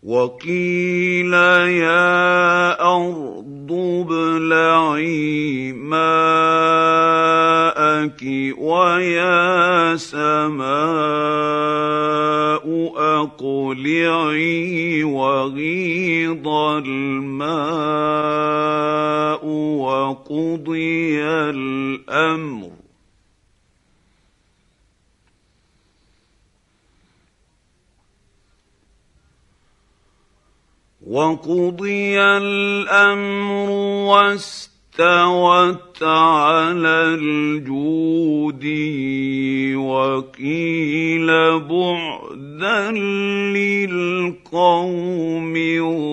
وقيل يا أرض ابلعي ماءك ويا سماء أقلعي وغيض الماء وقضي الأمر واستوت على الجود وقيل بعدا للقوم